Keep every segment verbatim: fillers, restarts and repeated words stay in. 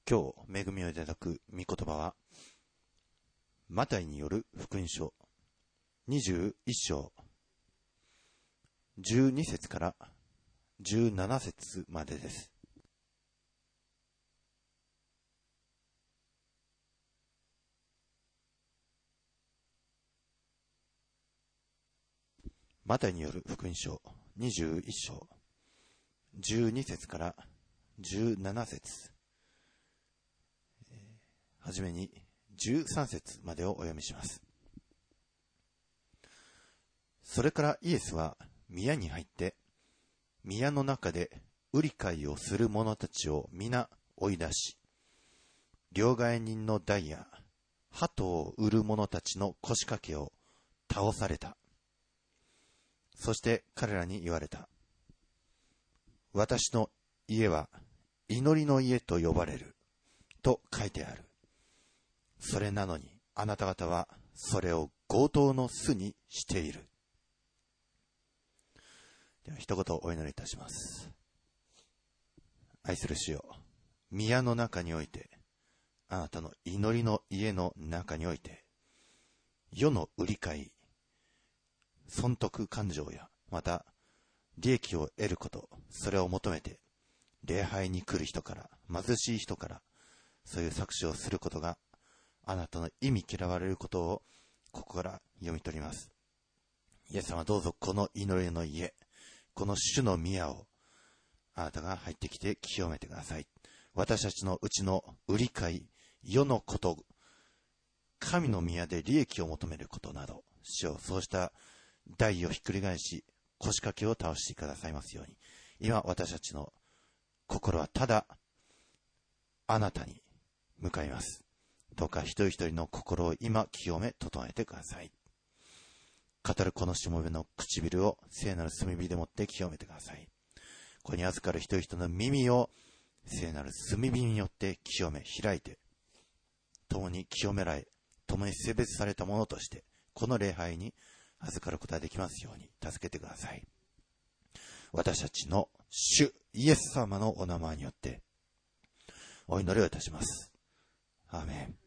今日恵みをいただく御言葉は、マタイによる福音書にじゅういっ章じゅうに節からじゅうなな節までです。マタイによる福音書にじゅういっ章じゅうに節からじゅうなな節、はじめにじゅうさん節までをお読みします。それからイエスは宮に入って、宮の中で売り買いをする者たちを皆追い出し、両替人の台や鳩を売る者たちの腰掛けを倒された。そして彼らに言われた。私の家は祈りの家と呼ばれると書いてある。それなのにあなた方はそれを強盗の巣にしている。では一言お祈りいたします。愛する主よ、宮の中において、あなたの祈りの家の中において、世の売り買い、損得感情やまた利益を得ること、それを求めて礼拝に来る人から貧しい人からそういう搾取をすることがあなたの意味嫌われることをここから読み取ります。イエス様、どうぞこの祈りの家、この主の宮をあなたが入ってきて清めてください。私たちのうちの売り買い、世のこと、神の宮で利益を求めることなど、主よ、そうした台をひっくり返し腰掛けを倒してくださいますように。今私たちの心はただあなたに向かいます。どうか一人一人の心を今清め整えてください。語るこのしもべの唇を聖なる炭火でもって清めてください。ここに預かる一人一人の耳を聖なる炭火によって清め開いて、共に清められ、共に性別されたものとしてこの礼拝に預かることができますように助けてください。私たちの主イエス様のお名前によってお祈りをいたします。アーメン。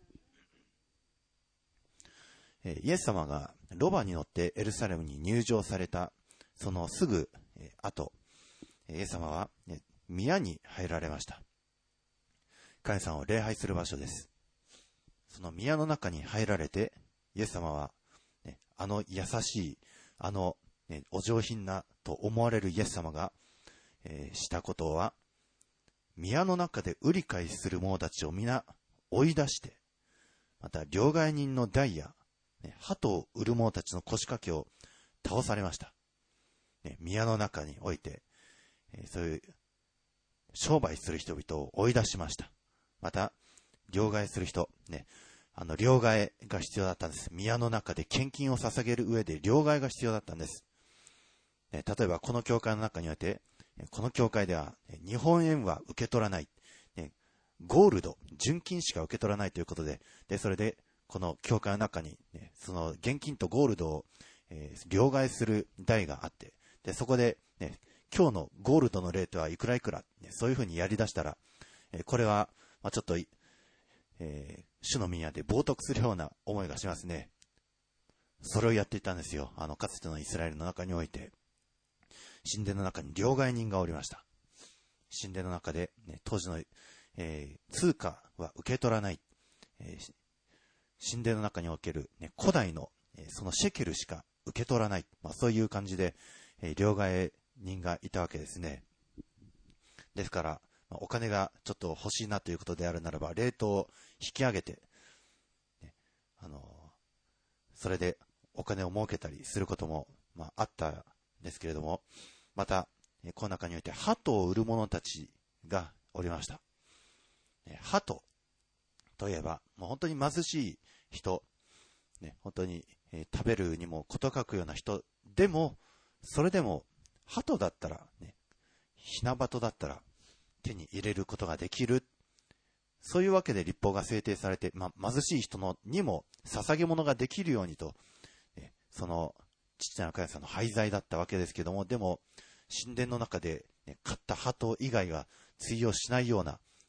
イエス様がロバに乗ってエルサレムに入場されたそのすぐ後、イエス様は宮に入られました。神様を礼拝する場所です。その宮の中に入られて、イエス様はあの優しい、あの、ね、お上品なと思われるイエス様が、えー、したことは、宮の中で売り買いする者たちを皆追い出して、また両替人の台や、ね、鳩を売る者たちの腰掛けを倒されました。ね、宮の中において、えー、そういう商売する人々を追い出しました。また、両替する人、ね、あの、両替が必要だったんです。宮の中で献金を捧げる上で両替が必要だったんです。例えば、この教会の中において、この教会では、日本円は受け取らない。ゴールド、純金しか受け取らないということで、で、それで、この教会の中に、その現金とゴールドを、えー、両替する台があって、で、そこで、ね、今日のゴールドのレートはいくらいくら、ね、そういうふうにやり出したら、これは、まあ、ちょっと、えー、主の宮で冒涜するような思いがしますね。それをやっていたんですよ。あの、かつてのイスラエルの中において、神殿の中に両替人がおりました。神殿の中で、ね、当時の、えー、通貨は受け取らない、えー、神殿の中における、ね、古代の、えー、そのシェケルしか受け取らない、まあ、そういう感じで、えー、両替人がいたわけですね。ですから、お金がちょっと欲しいなということであるならば、レートを引き上げて、ね、あの、それでお金を儲けたりすることも、まあ、あったんですけれども、また、この中において、鳩を売る者たちがおりました。鳩といえば、もう本当に貧しい人、ね、本当に、えー、食べるにも事欠くような人でも、それでも、鳩だったら、ね、ひな鳩だったら、手に入れることができる。そういうわけで律法が制定されて、まあ、貧しい人のにも捧げ物ができるようにと、えその父なる神様の廃材だったわけですけども、でも神殿の中で、ね、買った鳩以外は通用しないような、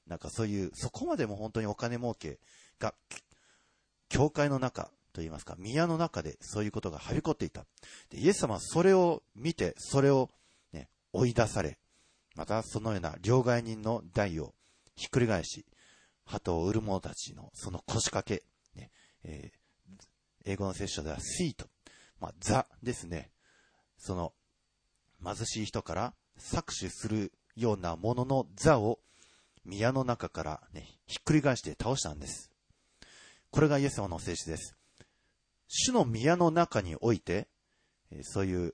なんかそういう、そこまでも本当にお金儲けが、教会の中といいますか、宮の中でそういうことがはびこっていた。で、イエス様はそれを見て、それを、ね、追い出され、またそのような両替人の代をひっくり返し、鳩を売る者たちのその腰掛け、ねえー、英語の聖書ではシート、まあ、座ですね。その貧しい人から搾取するようなものの座を宮の中から、ね、ひっくり返して倒したんです。これがイエス様の聖書です。主の宮の中において、そういう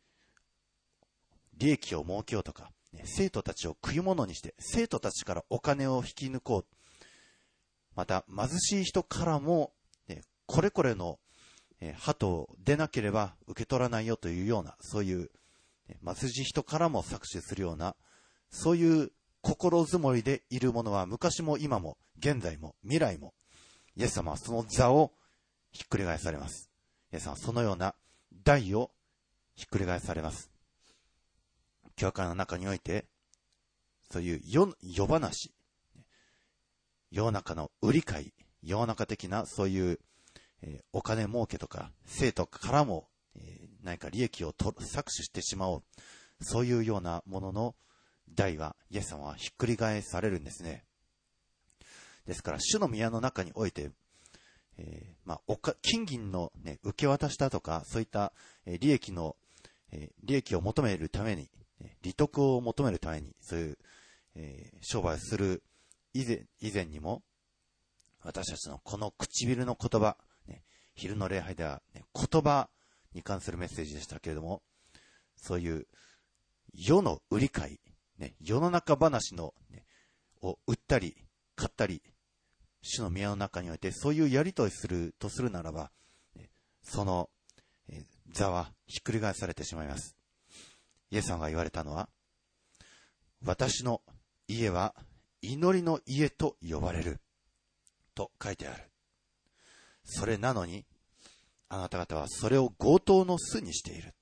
利益を設けようとか、生徒たちを食い物にして、生徒たちからお金を引き抜こう。また、貧しい人からも、これこれの鳩を出なければ受け取らないよというような、そういう貧しい人からも搾取するような、そういう心づもりでいるものは昔も今も現在も未来も、イエス様はその座をひっくり返されます。イエス様はそのような代をひっくり返されます。教会の中において、そういう世、世話、世の中の売り買い、世の中的なそういう、えー、お金儲けとか、生徒からも、えー、何か利益をと搾取してしまおう。そういうようなものの代は、イエス様はひっくり返されるんですね。ですから、主の宮の中において、えー、まあ、おか、金銀のね、受け渡しだとか、そういった、えー、利益の、えー、利益を求めるために、利得を求めるために、そういう、えー、商売をする以前、以前にも、私たちのこの唇の言葉、ね、昼の礼拝では、ね、言葉に関するメッセージでしたけれども、そういう世の売り買い、ね、世の中話の、ね、を売ったり買ったり、主の宮の中においてそういうやりとりするとするならば、ね、その、えー、座はひっくり返されてしまいます。イエス様が言われたのは、私の家は祈りの家と呼ばれると書いてある。それなのに、あなた方はそれを強盗の巣にしている。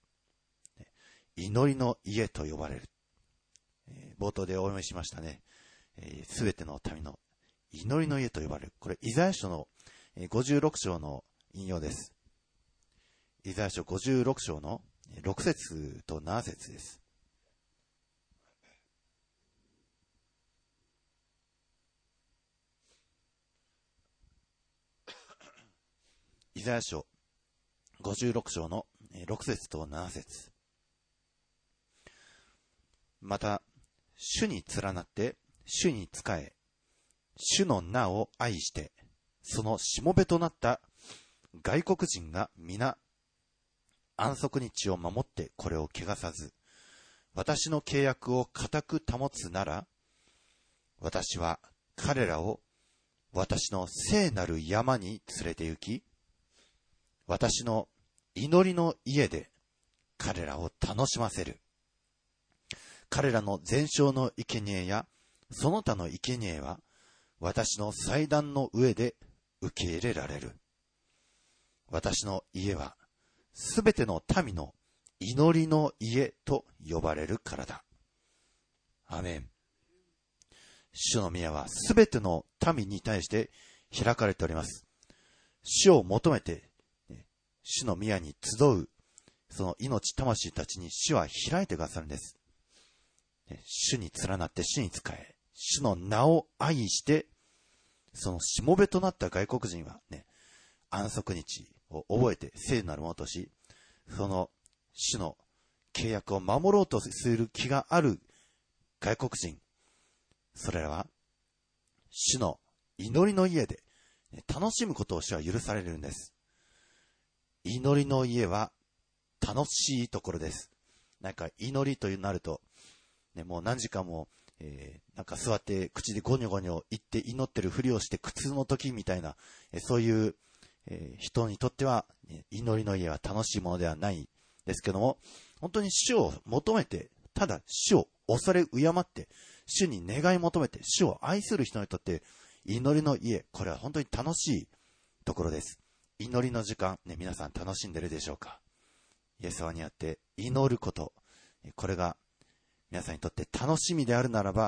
祈りの家と呼ばれる。冒頭でお読みしましたね。すべての民の祈りの家と呼ばれる。これ、イザヤ書のごじゅうろく章の引用です。イザヤ書ごじゅうろく章のろく節となな節です。イザヤ書ごじゅうろく章のろく節となな節。また、主に連なって、主に仕え、主の名を愛して、そのしもべとなった外国人が皆、安息日を守ってこれを汚さず、私の契約を固く保つなら、私は彼らを私の聖なる山に連れて行き、私の祈りの家で彼らを楽しませる。彼らの全焼の生贄やその他の生贄は私の祭壇の上で受け入れられる。私の家はすべての民の祈りの家と呼ばれるからだ。アメン。主の宮はすべての民に対して開かれております。主を求めて主の宮に集うその命魂たちに主は開いてくださるんです。主に連なって主に仕え、主の名を愛して、そのしもべとなった外国人はね、安息日を覚えて聖なるものとし、その主の契約を守ろうとする気がある外国人、それらは主の祈りの家で楽しむことを主は許されるんです。祈りの家は楽しいところです。なんか祈りとなると、ね、もう何時間も、えー、なんか座って口でゴニョゴニョ言って祈ってるふりをして苦痛の時みたいな、えー、そういう、えー、人にとっては、ね、祈りの家は楽しいものではないですけども、本当に主を求めて、ただ主を恐れ敬って、主に願い求めて、主を愛する人にとって祈りの家、これは本当に楽しいところです。祈りの時間、ね、皆さん楽しんでるでしょうか。イエス様にあって祈ること、これが皆さんにとって楽しみであるならば、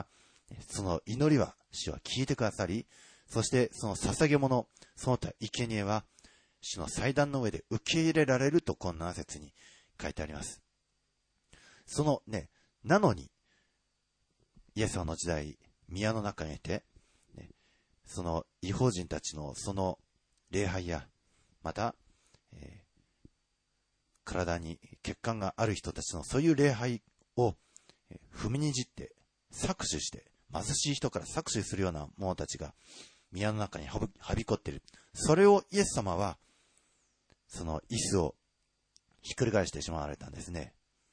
その祈りは主は聞いてくださり、そしてその捧げ物、その他生贄は主の祭壇の上で受け入れられると、このなな節に書いてあります。そのね、なのに、イエス様の時代、宮の中にいて、ね、その異邦人たちのその礼拝や、また、えー、体に血管がある人たちのそういう礼拝を、えー、踏みにじって搾取して、貧しい人から搾取するような者たちが宮の中にはびこっている。それをイエス様は、その椅子をひっくり返してしまわれたんですね。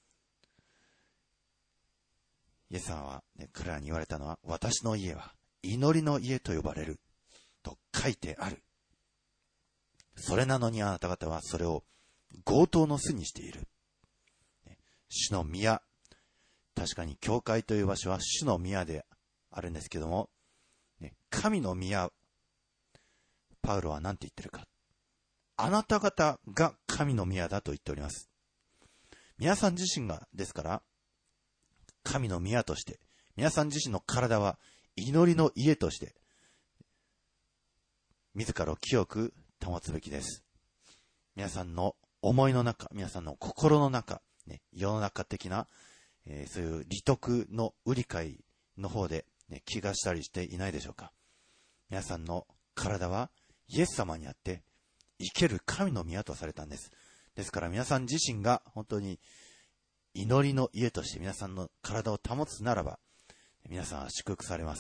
イエス様は、ね、彼らに言われたのは、私の家は祈りの家と呼ばれると書いてある。それなのにあなた方はそれを強盗の巣にしている。主の宮、確かに教会という場所は主の宮であるんですけども、神の宮、パウロは何て言ってるか。あなた方が神の宮だと言っております。皆さん自身がですから、神の宮として、皆さん自身の体は祈りの家として、自らを清く保つべきです。皆さんの思いの中、皆さんの心の中、ね、世の中的な、えー、そういう利得の売り買いの方で、ね、気がしたりしていないでしょうか。皆さんの体はイエス様にあって生ける神の宮とされたんです。ですから皆さん自身が本当に祈りの家として皆さんの体を保つならば、皆さんは祝福されます。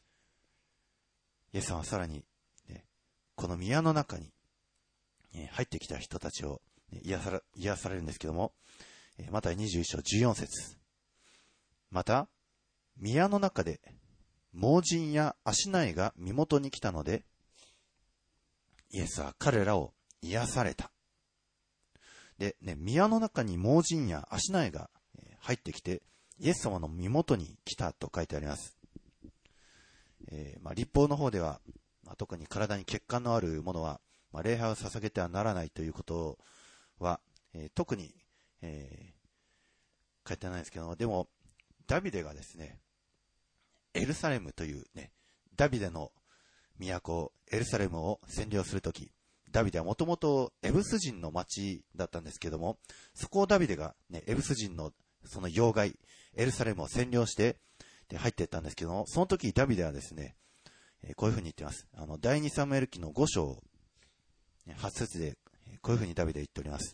イエス様はさらに、ね、この宮の中に、ね、入ってきた人たちを、ね、癒され、癒されるんですけども、マタイにじゅういっ章じゅうよん節。また、宮の中で盲人や足苗が身元に来たので、イエスは彼らを癒された。で、ね、宮の中に盲人や足苗が入ってきて、イエス様の身元に来たと書いてあります。えーまあ、律法の方では、まあ、特に体に血管のあるものは、まあ、礼拝を捧げてはならないということは、えー、特に、えー、書いてないんですけども、でも、ダビデがですね、エルサレムというね、ダビデの都、エルサレムを占領するとき、ダビデはもともとエブス人の町だったんですけども、そこをダビデが、ね、エブス人のその要害、エルサレムを占領してで入っていったんですけども、その時ダビデはですね、こういうふうに言っています。あの、第二サムエル記のご章、はち節で、こういうふうにダビデは言っております。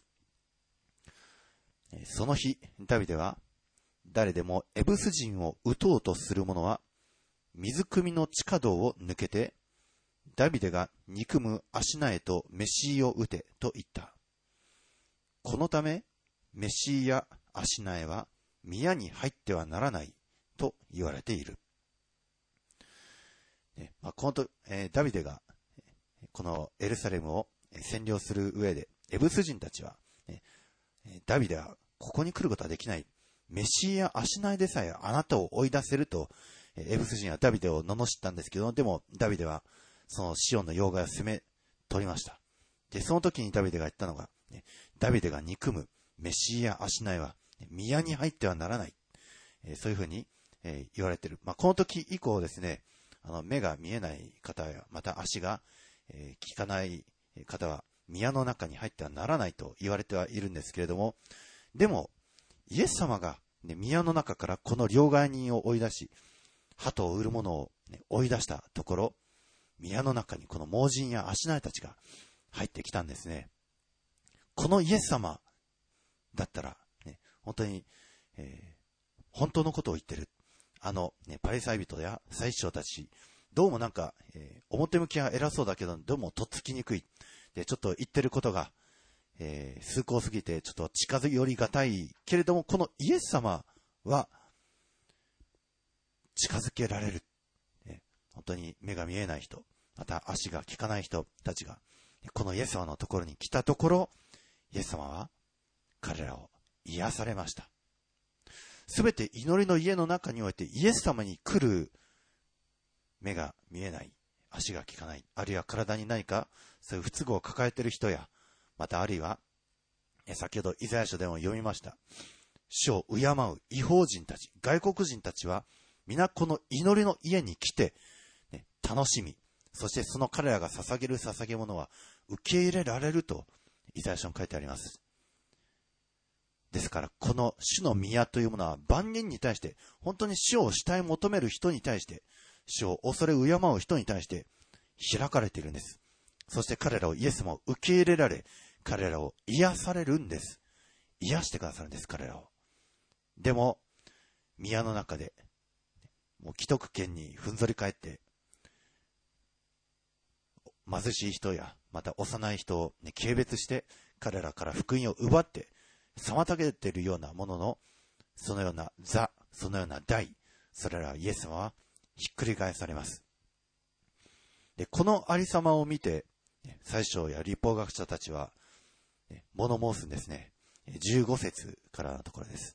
その日、ダビデは、誰でもエブス人を撃とうとする者は、水汲みの地下道を抜けて、ダビデが憎む足苗とメシイを撃てと言った。このため、メシイや足苗は宮に入ってはならないと言われている。ねまあ、このと、えー、ダビデがこのエルサレムを占領する上で、エブス人たちは、ね、ダビデはここに来ることはできない。メシイや足苗でさえあなたを追い出せると、エブス人はダビデを罵ったんですけど、でもダビデはそのシオンの要害を攻め取りました。で、その時にダビデが言ったのが、ね、ダビデが憎むメシイや足苗は宮に入ってはならない。えー、そういうふうに、えー、言われている。まあ、この時以降ですね、あの目が見えない方や、また足が、えー、効かない方は宮の中に入ってはならないと言われてはいるんですけれども、でも、イエス様が、ね、宮の中からこの両替人を追い出し、鳩を売る者を、ね、追い出したところ、宮の中にこの盲人や足苗たちが入ってきたんですね。このイエス様だったら、ね、本当に、えー、本当のことを言ってる。あの、ね、パリサイ人や祭司長たち、どうもなんか、えー、表向きは偉そうだけど、どうもとっつきにくい。で、ちょっと言ってることが、えー、崇高すぎて、ちょっと近寄りがたいけれども、このイエス様は、近づけられる。ね、本当に目が見えない人、また足が効かない人たちが、このイエス様のところに来たところ、イエス様は彼らを癒されました。すべて祈りの家の中においてイエス様に来る目が見えない、足が効かない、あるいは体に何かそういう不都合を抱えている人や、またあるいは、先ほどイザヤ書でも読みました。主を敬う異邦人たち、外国人たちは皆この祈りの家に来て、ね、楽しみ、そしてその彼らが捧げる捧げ物は受け入れられるとイザヤ書に書いてあります。ですからこの主の宮というものは万人に対して、本当に主を慕い求める人に対して、主を恐れ敬う人に対して開かれているんです。そして彼らをイエス様を受け入れられ、彼らを癒されるんです。癒してくださるんです、彼らを。でも宮の中でもう既得権にふんぞり返って、貧しい人やまた幼い人を、ね、軽蔑して彼らから福音を奪って妨げているようなものの、そのような座、そのような台、それらイエス様はひっくり返されます。で、このありさまを見て祭司長や律法学者たちは物申すんですね。じゅうご節からのところです。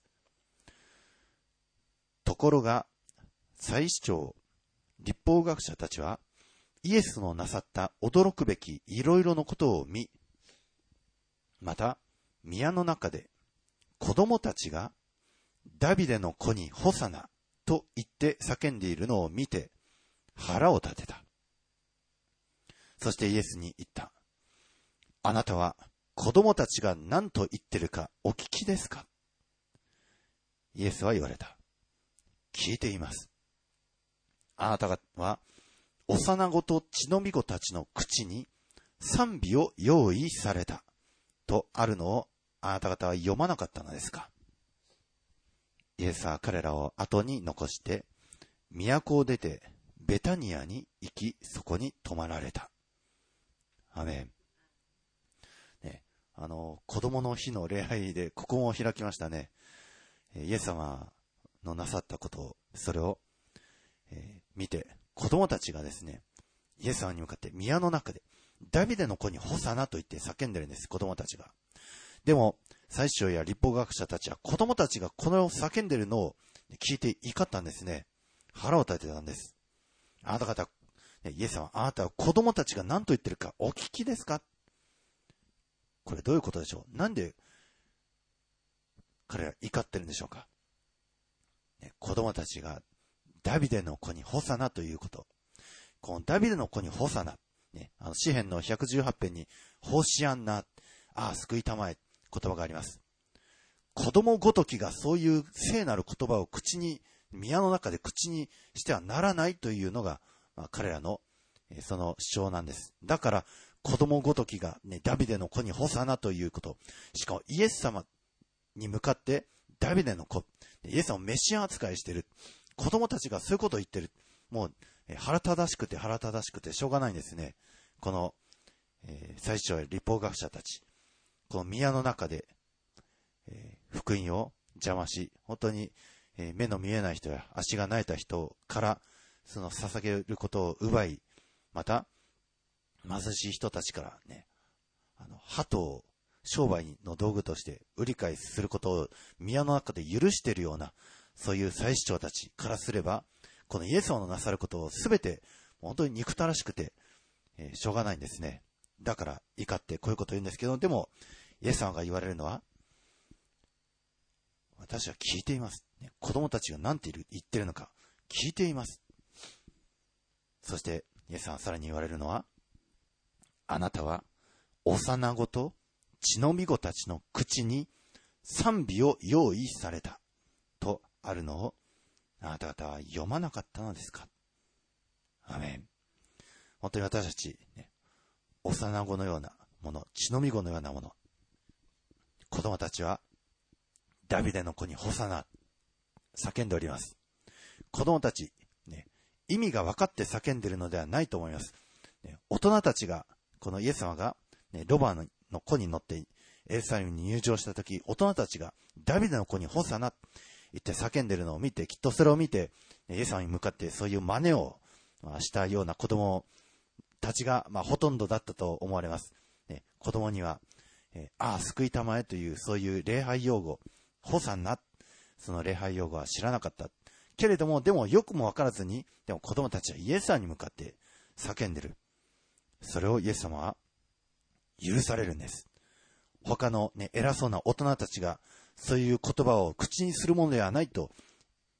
ところが祭司長、律法学者たちはイエスのなさった驚くべきいろいろのことを見、また宮の中で子供たちがダビデの子にホサナと言って叫んでいるのを見て腹を立てた。そしてイエスに言った。あなたは子供たちが何と言ってるかお聞きですか？イエスは言われた。聞いています。あなたは幼子と血のみ子たちの口に賛美を用意されたとあるのをあなた方は読まなかったのですか？イエスは彼らを後に残して都を出てベタニアに行き、そこに泊まられた。アメン。ね、あの子供の日の礼拝でここも開きましたね。イエス様のなさったことを、それを、えー、見て、子供たちがですね、イエス様に向かって宮の中でダビデの子にホサナと言って叫んでるんです、子供たちが。でも祭司長や律法学者たちは子供たちがこの叫んでるのを聞いて怒ったんですね。腹を立てたんです。あなた方、イエス様、あなたは子供たちが何と言ってるかお聞きですか？これどういうことでしょう？なんで彼ら怒ってるんでしょうか？ね、子供たちがダビデの子にホサナということ。このダビデの子にホサナ、ね、あの詩編のひゃくじゅうはち編にホシアンナ、ああ救いたまえ言葉があります。子供ごときがそういう聖なる言葉を口に、宮の中で口にしてはならないというのが、まあ、彼らの、えー、その主張なんです。だから子供ごときが、ね、ダビデの子にホサナということ、しかもイエス様に向かってダビデの子、イエス様をメシア扱いしている。子供たちがそういうことを言ってる。もう、えー、腹正しくて腹正しくてしょうがないんですね。この、えー、祭司長や律法学者たち、この宮の中で、えー、福音を邪魔し、本当に、えー、目の見えない人や足が萎えた人からその捧げることを奪い、また貧しい人たちからね、あの鳩を商売の道具として売り買いすることを宮の中で許しているような、そういう祭司長たちからすれば、このイエス様のなさることをすべて本当に憎たらしくて、えー、しょうがないんですね。だから怒ってこういうことを言うんですけど、でもイエス様が言われるのは、私は聞いています。子供たちが何て言ってるのか聞いています。そしてイエス様はさらに言われるのは、あなたは幼子と血のみ子たちの口に賛美を用意されたとあるのをあなた方は読まなかったのですか？アメン。本当に私たち、ね、幼子のようなもの、血のみ子のようなもの、子供たちはダビデの子にホサナ叫んでおります。子供たち、ね、意味が分かって叫んでいるのではないと思います。ね、大人たちが、このイエス様が、ね、ロバの子に乗ってエルサレムに入場したとき、大人たちがダビデの子にホサナ言って叫んでいるのを見て、きっとそれを見て、イエス様に向かってそういう真似をしたような子供たちが、まあ、ほとんどだったと思われます。ね、子供には、えー、ああ救いたまえというそういう礼拝用語、ホサナ、その礼拝用語は知らなかったけれども、でもよくも分からずに、でも子供たちはイエス様に向かって叫んでる。それをイエス様は許されるんです。他の、ね、偉そうな大人たちがそういう言葉を口にするものではないと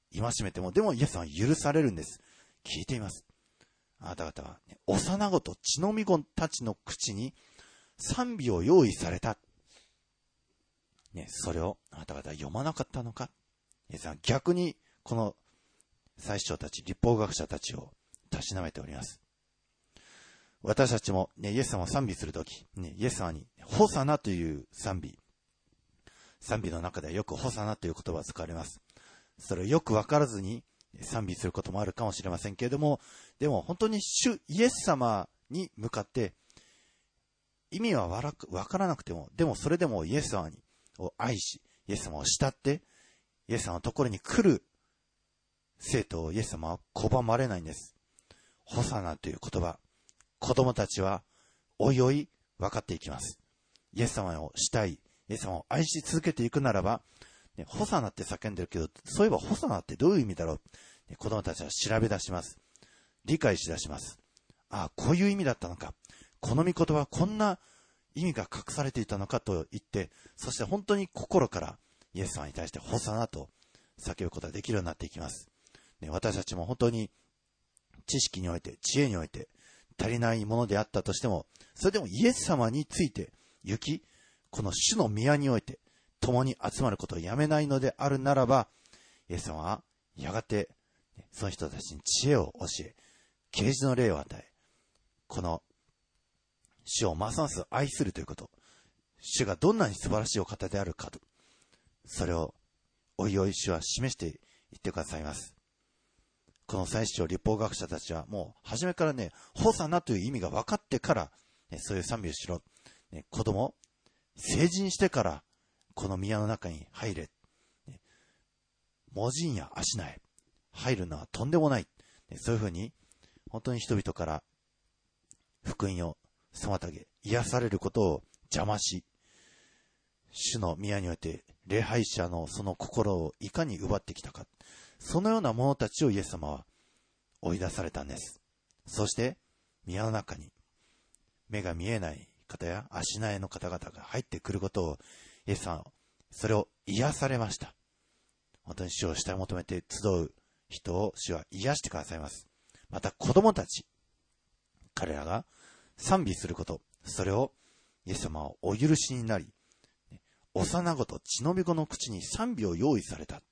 戒めても、でもイエス様は許されるんです。聞いています。あなた方は、ね、幼子と血のみ子たちの口に賛美を用意された。ね、それをあなた方は読まなかったのか。イエス様は逆にこの祭司長たち、律法学者たちをたしなめております。私たちも、ね、イエス様を賛美するとき、ね、イエス様にホサナという賛美、賛美の中ではよくホサナという言葉が使われます。それをよくわからずに賛美することもあるかもしれませんけれども、でも本当に主イエス様に向かって意味はわからなくても、でもそれでもイエス様にを愛し、イエス様を慕って、イエス様のところに来る生徒をイエス様は拒まれないんです。ホサナという言葉、子供たちはおいおい分かっていきます。イエス様を慕い、イエス様を愛し続けていくならば、ね、ホサナって叫んでるけど、そういえばホサナってどういう意味だろう、ね、子供たちは調べ出します。理解し出します。ああ、こういう意味だったのか。この御言葉はこんな意味が隠されていたのかと言って、そして本当に心からイエス様に対してホサナと叫ぶことができるようになっていきます。ね、私たちも本当に知識において、知恵において足りないものであったとしても、それでもイエス様について行き、この主の宮において共に集まることをやめないのであるならば、イエス様はやがてその人たちに知恵を教え、啓示の霊を与え、この主をますます愛するということ、主がどんなに素晴らしいお方であるかと、それをおいおい主は示していってくださいます。この祭司長、律法学者たちはもう初めからね、ホサナという意味が分かってから、ね、そういう賛美をしろ、ね、子供、成人してからこの宮の中に入れ、ね、盲人や足苗、入るのはとんでもない、ね、そういうふうに本当に人々から福音を妨げ、癒されることを邪魔し、主の宮において礼拝者のその心をいかに奪ってきたか、そのような者たちをイエス様は追い出されたんです。そして宮の中に目が見えない方や足苗の方々が入ってくることをイエス様はそれを癒されました。本当に主を慕い求めて集う人を主は癒してくださいます。また子供たち、彼らが賛美すること、それをイエス様はお許しになり、幼子と血のみ子の口に賛美を用意された。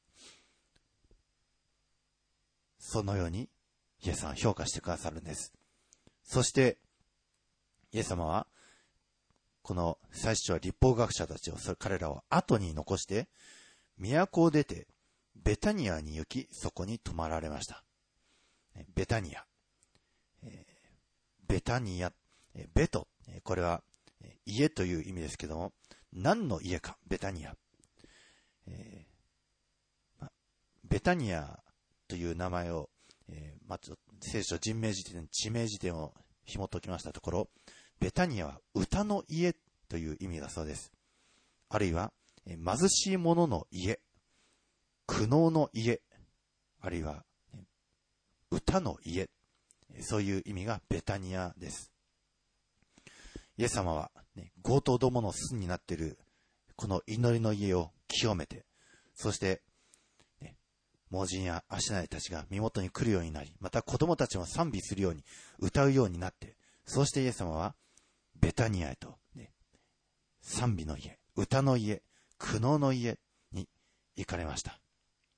そのようにイエス様は評価してくださるんです。そしてイエス様はこの祭司長は律法学者たちを、それ彼らを後に残して都を出てベタニアに行き、そこに泊まられました。ベタニア、えー、ベタニア、ベト、これは家という意味ですけども、何の家か、ベタニア、えー、ベタニアという名前を、えーまあ、聖書人名辞典、地名辞典を紐解きましたところ、ベタニアは歌の家という意味だそうです。あるいは、えー、貧しい者の家、苦悩の家、あるいは、ね、歌の家、そういう意味がベタニアです。イエス様は、ね、強盗どもの巣になっているこの祈りの家を清めて、そして、ね、盲人や足苗たちが身元に来るようになり、また子供たちも賛美するように歌うようになって、そうしてイエス様はベタニアへと、ね、賛美の家、歌の家、苦悩の家に行かれました。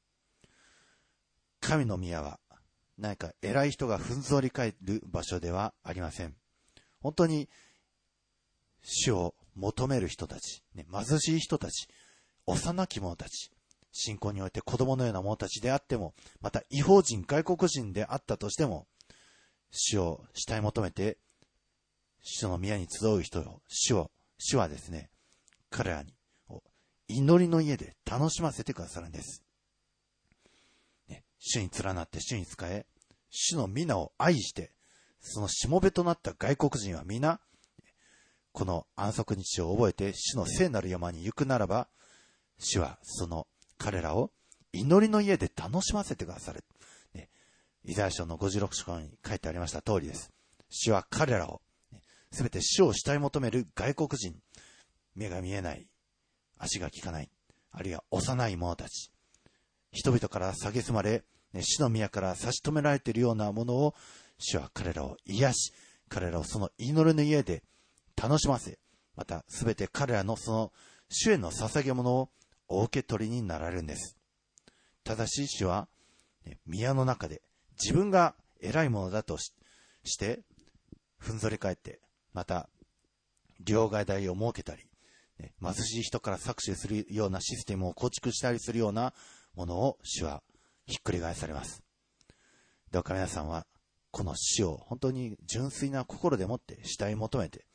神の宮は何か偉い人がふんぞり返る場所ではありません。本当に主を求める人たち、ね、貧しい人たち、幼き者たち、信仰において子供のような者たちであっても、また異邦人、外国人であったとしても、主を慕い求めて、主の宮に集う人を、主を、主はですね、彼らに祈りの家で楽しませてくださるんです。ね、主に連なって主に仕え、主の皆を愛して、そのしもべとなった外国人は皆、この安息日を覚えて主の聖なる山に行くならば、主はその彼らを祈りの家で楽しませてくださる。ね、イザヤ書のごじゅうろく章に書いてありました通りです。主は彼らを、すべて主を慕い求める外国人、目が見えない、足が利かない、あるいは幼い者たち、 人々から蔑まれ、死の宮から差し止められているようなものを、主は彼らを癒し、彼らをその祈りの家で楽しませ、またすべて彼らのその主への捧げ物をお受け取りになられるんです。ただし主は、宮の中で自分が偉いものだと し, してふんぞり返って、また両替台を設けたり、貧しい人から搾取するようなシステムを構築したりするようなものを主はひっくり返されます。どうか皆さんはこの主を本当に純粋な心でもって慕い求めて、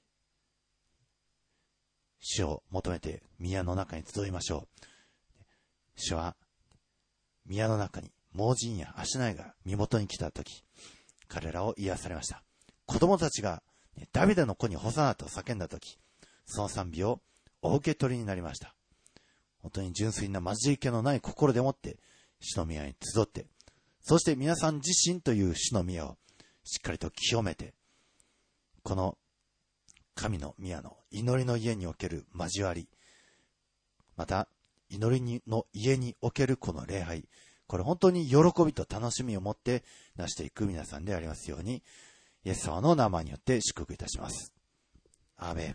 主を求めて宮の中に集いましょう。主は宮の中に盲人や足ないが身元に来たとき、彼らを癒されました。子供たちがダビデの子にホサナと叫んだとき、その賛美をお受け取りになりました。本当に純粋な混じり気のない心でもって主の宮に集って、そして皆さん自身という主の宮をしっかりと清めて、この神の宮の祈りの家における交わり、また祈りの家におけるこの礼拝、これ本当に喜びと楽しみを持って成していく皆さんでありますように、イエス様の名前によって祝福いたします。アーメン。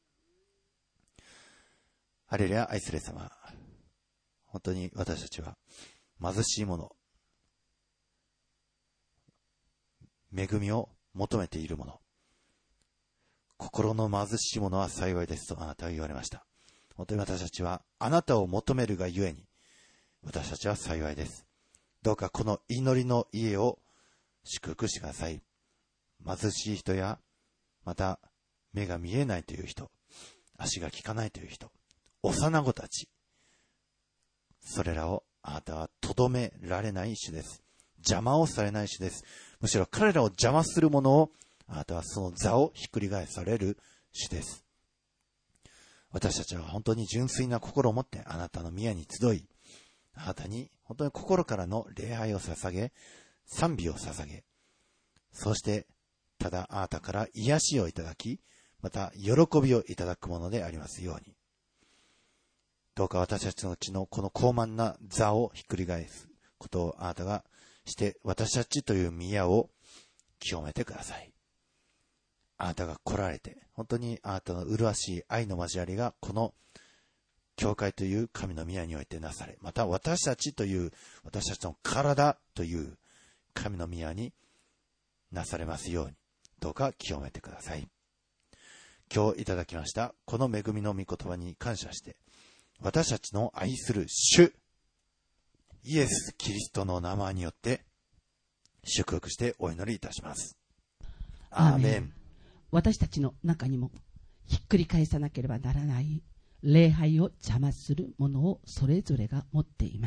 ハレルヤ。愛する様、本当に私たちは貧しいもの、恵みを求めているもの、心の貧しいものは幸いですとあなたは言われました。本当に私たちはあなたを求めるがゆえに、私たちは幸いです。どうかこの祈りの家を祝福してください。貧しい人や、また目が見えないという人、足が利かないという人、幼子たち、それらをあなたはとどめられない主です。邪魔をされない主です。むしろ彼らを邪魔するものをあなたはその座をひっくり返される主です。私たちは本当に純粋な心を持ってあなたの宮に集い、あなたに本当に心からの礼拝を捧げ、賛美を捧げ、そしてただあなたから癒しをいただき、また喜びをいただくものでありますように。どうか私たちのうちのこの高慢な座をひっくり返すことをあなたがして、私たちという宮を清めてください。あなたが来られて、本当にあなたの麗しい愛の交わりがこの教会という神の宮においてなされ、また私たちという私たちの体という神の宮になされますように、どうか清めてください。今日いただきましたこの恵みの御言葉に感謝して、私たちの愛する主イエス・キリストの名前によって祝福してお祈りいたします。アーメン。 私たちの中にもひっくり返さなければならない礼拝を邪魔するものをそれぞれが持っています。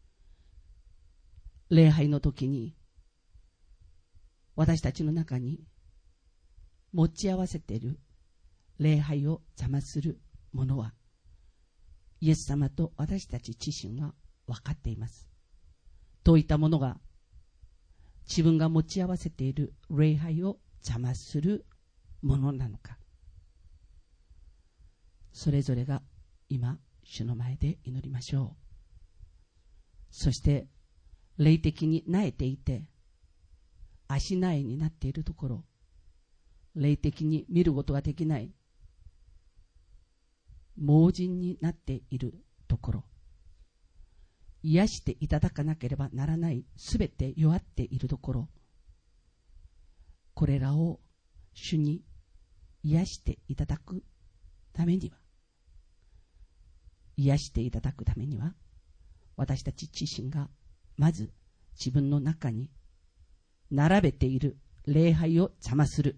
礼拝の時に私たちの中に持ち合わせている礼拝を邪魔するものは、イエス様と私たち自身は分かっています。どういったものが自分が持ち合わせている礼拝を邪魔するものなのか、それぞれが今主の前で祈りましょう。そして霊的に萎えていて足苗になっているところ、霊的に見ることができない盲人になっているところ、癒していただかなければならないすべて弱っているところ、これらを主に癒していただくためには、癒していただくためには、私たち自身がまず自分の中に並べている礼拝を邪魔する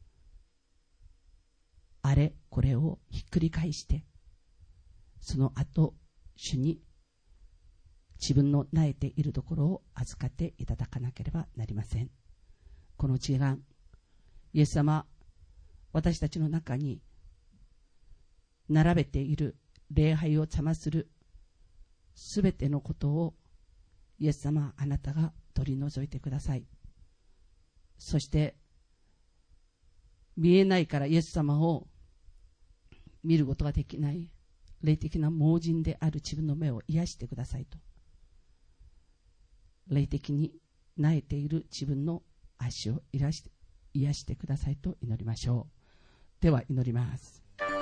あれこれをひっくり返して、その後主に自分の萎えているところを預かっていただかなければなりません。この時間、イエス様、私たちの中に並べている礼拝を邪魔するすべてのことをイエス様、あなたが取り除いてください。そして見えないからイエス様を見ることができない霊的な盲人である自分の目を癒してくださいと霊的に萎えている自分の足を癒して癒してくださいと祈りましょう。では祈ります。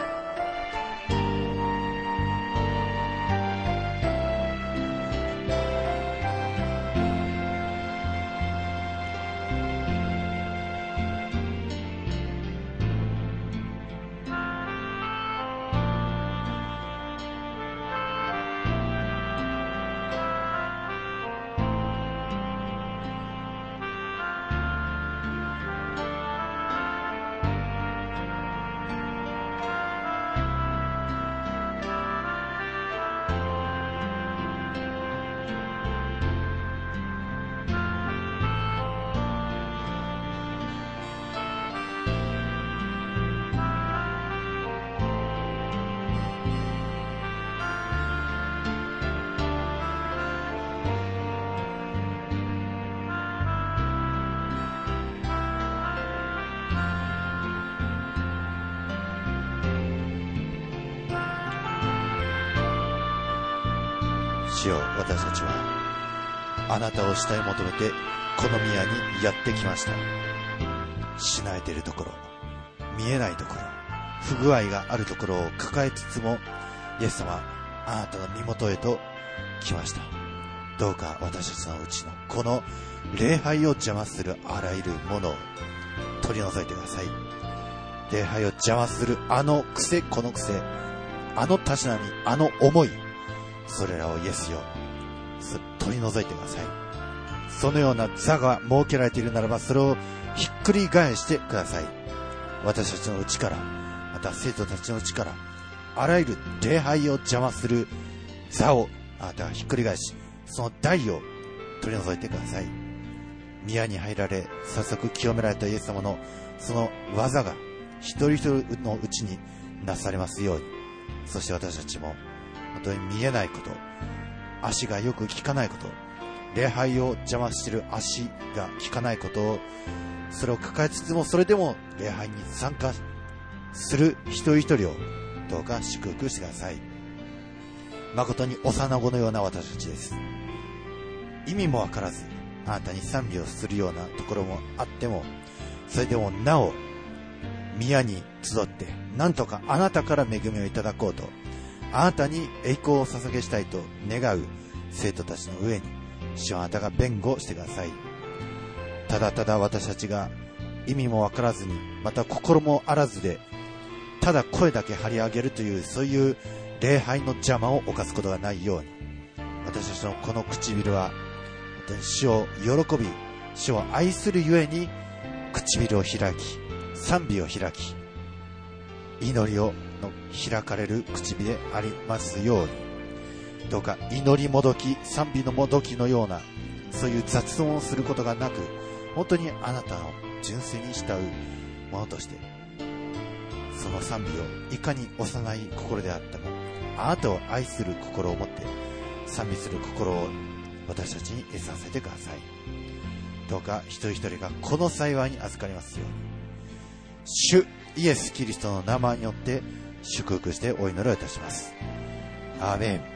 主よ、私たちはあなたを慕い求めてこの宮にやってきました。しなえているところ、見えないところ、不具合があるところを抱えつつも、イエス様、あなたの身元へと来ました。どうか私たちのうちのこの礼拝を邪魔するあらゆるものを取り除いてください。礼拝を邪魔するあの癖、この癖、あのたしなみ、あの思い、それらをイエスよ、取り除いてください。そのような座が設けられているならば、それをひっくり返してください。私たちのうちから、また生徒たちのうちから、あらゆる礼拝を邪魔する座をあなたがひっくり返し、その台を取り除いてください。宮に入られ早速清められたイエス様のその技が一人一人のうちになされますように。そして私たちも本当に見えないこと、足がよく効かないこと、礼拝を邪魔している足が効かないことを、それを抱えつつも、それでも礼拝に参加する一人一人をどうか祝福してください。誠に幼子のような私たちです。意味もわからずあなたに賛美をするようなところもあっても、それでもなお宮に集ってなんとかあなたから恵みをいただこうと、あなたに栄光を捧げしたいと願う生徒たちの上に、主はあなたが弁護してください。ただただ私たちが意味もわからずに、また心もあらずで、ただ声だけ張り上げるという、そういう礼拝の邪魔を犯すことがないように、私たちのこの唇は本当に主を喜び、主を愛するゆえに唇を開き、賛美を開き、祈りをの開かれる口火でありますように。どうか祈りもどき、賛美のもどきのような、そういう雑音をすることがなく、本当にあなたの純粋に慕うものとして、その賛美をいかに幼い心であっても、あなたを愛する心を持って賛美する心を私たちに得させてください。どうか一人一人がこの幸いに預かりますように、主イエスキリストの名前によって祝福してお祈りをいたします。アーメン。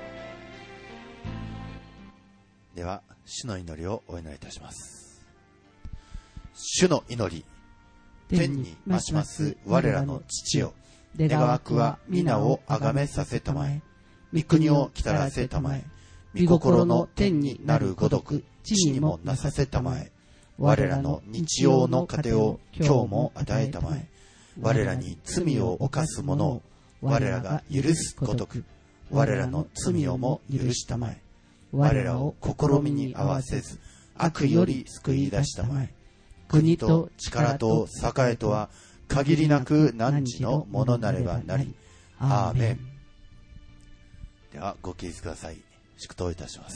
では主の祈りをお祈りいたします。主の祈り。天に増します我らの父よ、願わくは皆をあがめさせたまえ、御国をきたらせたまえ、御心の天になるごとく地にもなさせたまえ、我らの日曜の糧を今日も与えたまえ、我らに罪を犯す者を我らが許すごとく我らの罪をも許したまえ、我らを試みに合わせず悪より救い出したまえ、国と力と栄えとは限りなく汝のものなればなり。アーメン。ではご起立ください。祝祷いたします。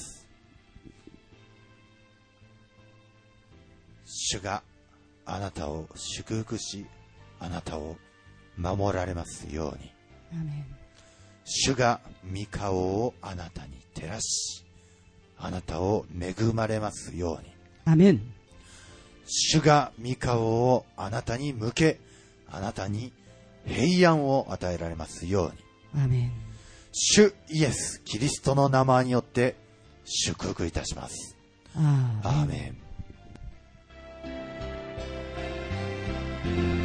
主があなたを祝福し、あなたを守られますように。 アーメン。 主が御顔をあなたに照らし、あなたを恵まれますように。 アーメン。 主が御顔をあなたに向け、あなたに平安を与えられますように。 アーメン。 主イエスキリストの名前によって祝福いたします。 アーメン。 アーメン。